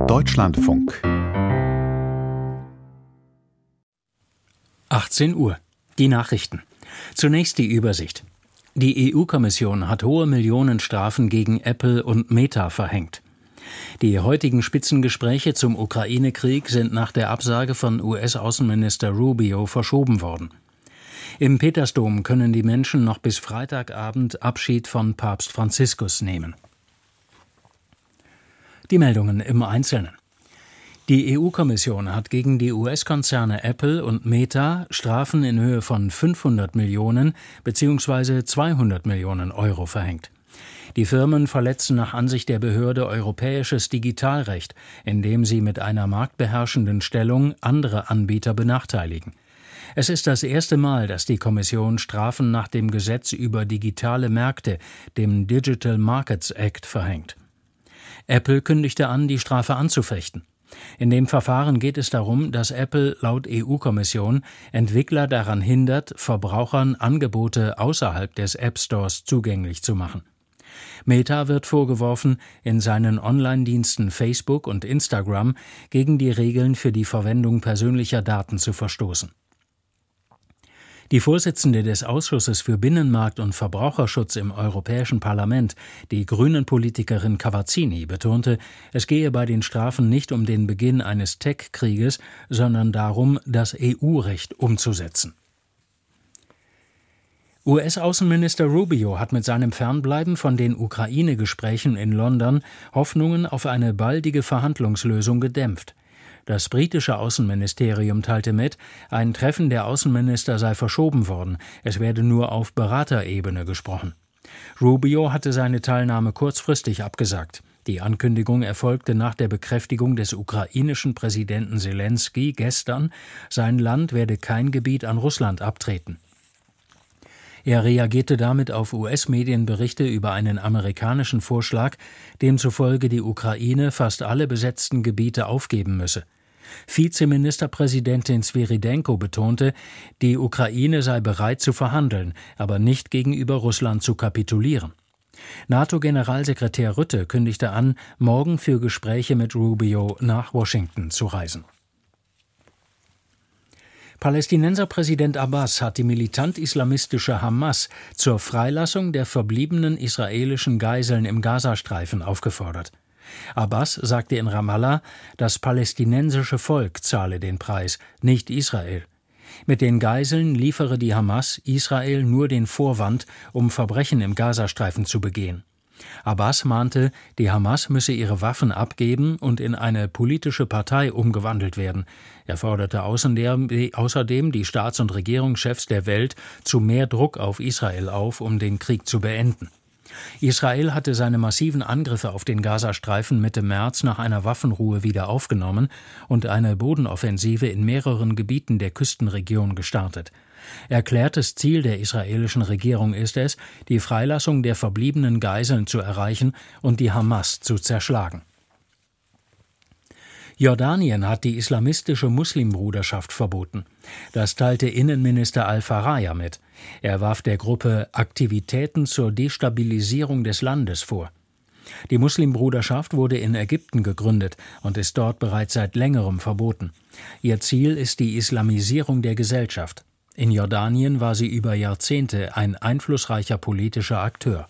Deutschlandfunk 18 Uhr. Die Nachrichten. Zunächst die Übersicht. Die EU-Kommission hat hohe Millionenstrafen gegen Apple und Meta verhängt. Die heutigen Spitzengespräche zum Ukraine-Krieg sind nach der Absage von US-Außenminister Rubio verschoben worden. Im Petersdom können die Menschen noch bis Freitagabend Abschied von Papst Franziskus nehmen. Die Meldungen im Einzelnen. Die EU-Kommission hat gegen die US-Konzerne Apple und Meta Strafen in Höhe von 500 Millionen bzw. 200 Millionen Euro verhängt. Die Firmen verletzen nach Ansicht der Behörde europäisches Digitalrecht, indem sie mit einer marktbeherrschenden Stellung andere Anbieter benachteiligen. Es ist das erste Mal, dass die Kommission Strafen nach dem Gesetz über digitale Märkte, dem Digital Markets Act, verhängt. Apple kündigte an, die Strafe anzufechten. In dem Verfahren geht es darum, dass Apple laut EU-Kommission Entwickler daran hindert, Verbrauchern Angebote außerhalb des App Stores zugänglich zu machen. Meta wird vorgeworfen, in seinen Online-Diensten Facebook und Instagram gegen die Regeln für die Verwendung persönlicher Daten zu verstoßen. Die Vorsitzende des Ausschusses für Binnenmarkt und Verbraucherschutz im Europäischen Parlament, die Grünen-Politikerin Cavazzini, betonte, es gehe bei den Strafen nicht um den Beginn eines Tech-Krieges, sondern darum, das EU-Recht umzusetzen. US-Außenminister Rubio hat mit seinem Fernbleiben von den Ukraine-Gesprächen in London Hoffnungen auf eine baldige Verhandlungslösung gedämpft. Das britische Außenministerium teilte mit, ein Treffen der Außenminister sei verschoben worden, es werde nur auf Beraterebene gesprochen. Rubio hatte seine Teilnahme kurzfristig abgesagt. Die Ankündigung erfolgte nach der Bekräftigung des ukrainischen Präsidenten Selenskyj gestern, sein Land werde kein Gebiet an Russland abtreten. Er reagierte damit auf US-Medienberichte über einen amerikanischen Vorschlag, demzufolge die Ukraine fast alle besetzten Gebiete aufgeben müsse. Vizeministerpräsidentin Swiridenko betonte, die Ukraine sei bereit zu verhandeln, aber nicht gegenüber Russland zu kapitulieren. NATO-Generalsekretär Rutte kündigte an, morgen für Gespräche mit Rubio nach Washington zu reisen. Palästinenserpräsident Abbas hat die militant-islamistische Hamas zur Freilassung der verbliebenen israelischen Geiseln im Gazastreifen aufgefordert. Abbas sagte in Ramallah, das palästinensische Volk zahle den Preis, nicht Israel. Mit den Geiseln liefere die Hamas Israel nur den Vorwand, um Verbrechen im Gazastreifen zu begehen. Abbas mahnte, die Hamas müsse ihre Waffen abgeben und in eine politische Partei umgewandelt werden. Er forderte außerdem die Staats- und Regierungschefs der Welt zu mehr Druck auf Israel auf, um den Krieg zu beenden. Israel hatte seine massiven Angriffe auf den Gazastreifen Mitte März nach einer Waffenruhe wieder aufgenommen und eine Bodenoffensive in mehreren Gebieten der Küstenregion gestartet. Erklärtes Ziel der israelischen Regierung ist es, die Freilassung der verbliebenen Geiseln zu erreichen und die Hamas zu zerschlagen. Jordanien hat die islamistische Muslimbruderschaft verboten. Das teilte Innenminister Al-Faraya mit. Er warf der Gruppe Aktivitäten zur Destabilisierung des Landes vor. Die Muslimbruderschaft wurde in Ägypten gegründet und ist dort bereits seit längerem verboten. Ihr Ziel ist die Islamisierung der Gesellschaft. In Jordanien war sie über Jahrzehnte ein einflussreicher politischer Akteur.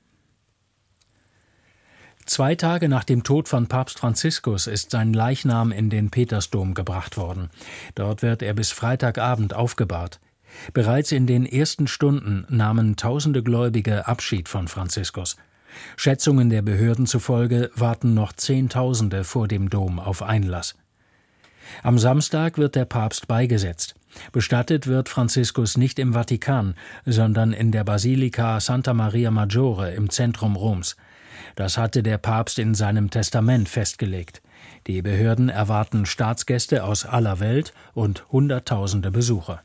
2 Tage nach dem Tod von Papst Franziskus ist sein Leichnam in den Petersdom gebracht worden. Dort wird er bis Freitagabend aufgebahrt. Bereits in den ersten Stunden nahmen tausende Gläubige Abschied von Franziskus. Schätzungen der Behörden zufolge warten noch Zehntausende vor dem Dom auf Einlass. Am Samstag wird der Papst beigesetzt. Bestattet wird Franziskus nicht im Vatikan, sondern in der Basilika Santa Maria Maggiore im Zentrum Roms. Das hatte der Papst in seinem Testament festgelegt. Die Behörden erwarten Staatsgäste aus aller Welt und Hunderttausende Besucher.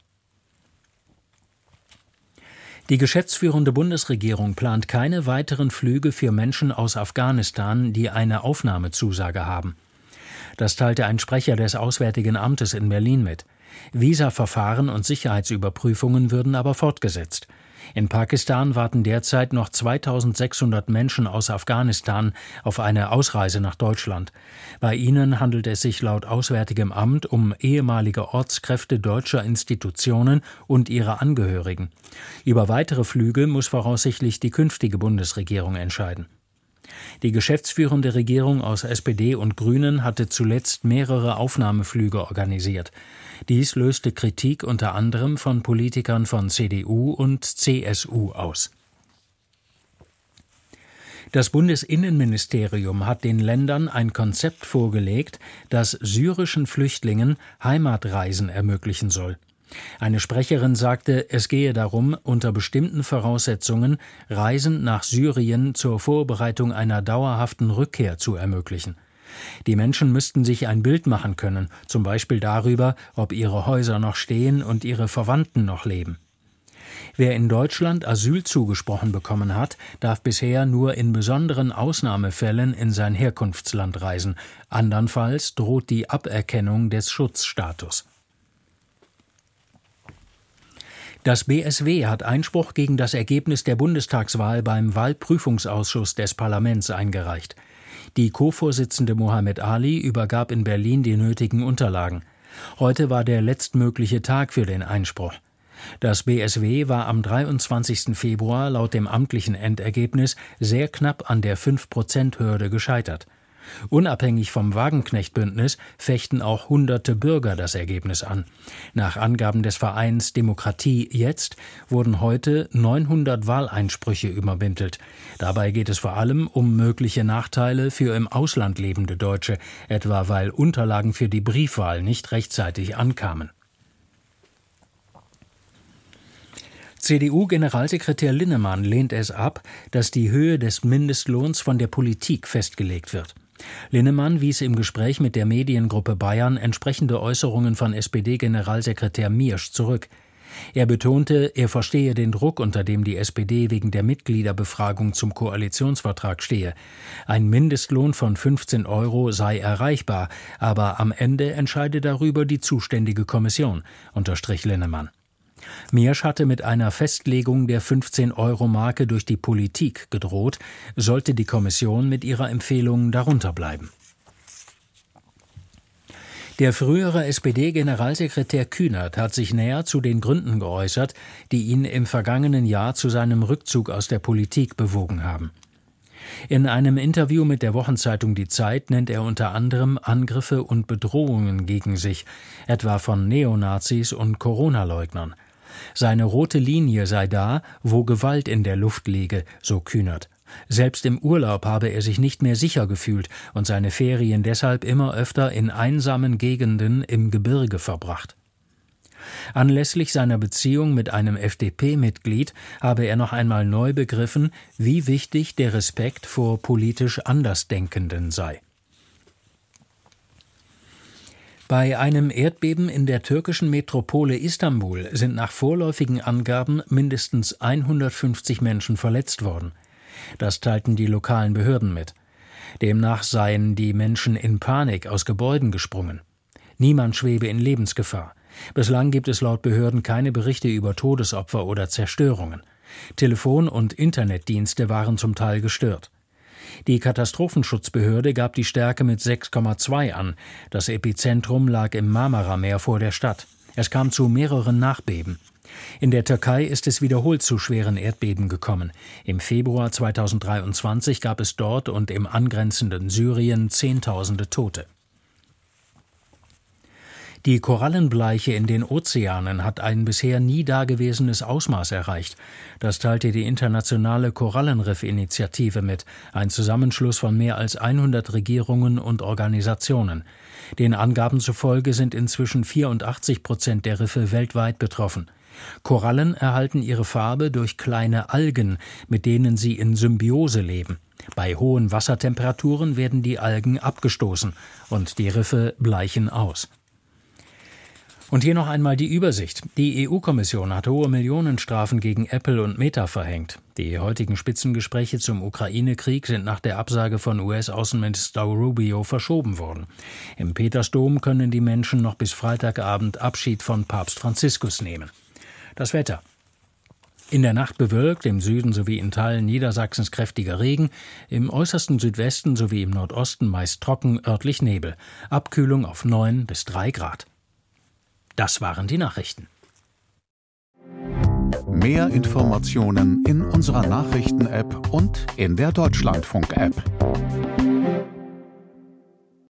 Die geschäftsführende Bundesregierung plant keine weiteren Flüge für Menschen aus Afghanistan, die eine Aufnahmezusage haben. Das teilte ein Sprecher des Auswärtigen Amtes in Berlin mit. Visaverfahren und Sicherheitsüberprüfungen würden aber fortgesetzt. In Pakistan warten derzeit noch 2600 Menschen aus Afghanistan auf eine Ausreise nach Deutschland. Bei ihnen handelt es sich laut Auswärtigem Amt um ehemalige Ortskräfte deutscher Institutionen und ihre Angehörigen. Über weitere Flüge muss voraussichtlich die künftige Bundesregierung entscheiden. Die geschäftsführende Regierung aus SPD und Grünen hatte zuletzt mehrere Aufnahmeflüge organisiert. Dies löste Kritik unter anderem von Politikern von CDU und CSU aus. Das Bundesinnenministerium hat den Ländern ein Konzept vorgelegt, das syrischen Flüchtlingen Heimatreisen ermöglichen soll. Eine Sprecherin sagte, es gehe darum, unter bestimmten Voraussetzungen Reisen nach Syrien zur Vorbereitung einer dauerhaften Rückkehr zu ermöglichen. Die Menschen müssten sich ein Bild machen können, zum Beispiel darüber, ob ihre Häuser noch stehen und ihre Verwandten noch leben. Wer in Deutschland Asyl zugesprochen bekommen hat, darf bisher nur in besonderen Ausnahmefällen in sein Herkunftsland reisen. Andernfalls droht die Aberkennung des Schutzstatus. Das BSW hat Einspruch gegen das Ergebnis der Bundestagswahl beim Wahlprüfungsausschuss des Parlaments eingereicht. Die Co-Vorsitzende Mohammed Ali übergab in Berlin die nötigen Unterlagen. Heute war der letztmögliche Tag für den Einspruch. Das BSW war am 23. Februar laut dem amtlichen Endergebnis sehr knapp an der 5%-Hürde gescheitert. Unabhängig vom Wagenknecht-Bündnis fechten auch hunderte Bürger das Ergebnis an. Nach Angaben des Vereins Demokratie jetzt wurden heute 900 Wahleinsprüche übermittelt. Dabei geht es vor allem um mögliche Nachteile für im Ausland lebende Deutsche, etwa weil Unterlagen für die Briefwahl nicht rechtzeitig ankamen. CDU-Generalsekretär Linnemann lehnt es ab, dass die Höhe des Mindestlohns von der Politik festgelegt wird. Linnemann wies im Gespräch mit der Mediengruppe Bayern entsprechende Äußerungen von SPD-Generalsekretär Miersch zurück. Er betonte, er verstehe den Druck, unter dem die SPD wegen der Mitgliederbefragung zum Koalitionsvertrag stehe. Ein Mindestlohn von 15 € sei erreichbar, aber am Ende entscheide darüber die zuständige Kommission, unterstrich Linnemann. Miersch hatte mit einer Festlegung der 15-Euro-Marke durch die Politik gedroht, sollte die Kommission mit ihrer Empfehlung darunter bleiben. Der frühere SPD-Generalsekretär Kühnert hat sich näher zu den Gründen geäußert, die ihn im vergangenen Jahr zu seinem Rückzug aus der Politik bewogen haben. In einem Interview mit der Wochenzeitung Die Zeit nennt er unter anderem Angriffe und Bedrohungen gegen sich, etwa von Neonazis und Corona-Leugnern. Seine rote Linie sei da, wo Gewalt in der Luft liege, so Kühnert. Selbst im Urlaub habe er sich nicht mehr sicher gefühlt und seine Ferien deshalb immer öfter in einsamen Gegenden im Gebirge verbracht. Anlässlich seiner Beziehung mit einem FDP-Mitglied habe er noch einmal neu begriffen, wie wichtig der Respekt vor politisch Andersdenkenden sei. Bei einem Erdbeben in der türkischen Metropole Istanbul sind nach vorläufigen Angaben mindestens 150 Menschen verletzt worden. Das teilten die lokalen Behörden mit. Demnach seien die Menschen in Panik aus Gebäuden gesprungen. Niemand schwebe in Lebensgefahr. Bislang gibt es laut Behörden keine Berichte über Todesopfer oder Zerstörungen. Telefon- und Internetdienste waren zum Teil gestört. Die Katastrophenschutzbehörde gab die Stärke mit 6,2 an. Das Epizentrum lag im Marmara-Meer vor der Stadt. Es kam zu mehreren Nachbeben. In der Türkei ist es wiederholt zu schweren Erdbeben gekommen. Im Februar 2023 gab es dort und im angrenzenden Syrien Zehntausende Tote. Die Korallenbleiche in den Ozeanen hat ein bisher nie dagewesenes Ausmaß erreicht. Das teilte die internationale Korallenriff-Initiative mit, ein Zusammenschluss von mehr als 100 Regierungen und Organisationen. Den Angaben zufolge sind inzwischen 84% der Riffe weltweit betroffen. Korallen erhalten ihre Farbe durch kleine Algen, mit denen sie in Symbiose leben. Bei hohen Wassertemperaturen werden die Algen abgestoßen und die Riffe bleichen aus. Und hier noch einmal die Übersicht. Die EU-Kommission hat hohe Millionenstrafen gegen Apple und Meta verhängt. Die heutigen Spitzengespräche zum Ukraine-Krieg sind nach der Absage von US-Außenminister Rubio verschoben worden. Im Petersdom können die Menschen noch bis Freitagabend Abschied von Papst Franziskus nehmen. Das Wetter. In der Nacht bewölkt, im Süden sowie in Teilen Niedersachsens kräftiger Regen, im äußersten Südwesten sowie im Nordosten meist trocken, örtlich Nebel. Abkühlung auf 9 bis 3 Grad. Das waren die Nachrichten. Mehr Informationen in unserer Nachrichten-App und in der Deutschlandfunk-App.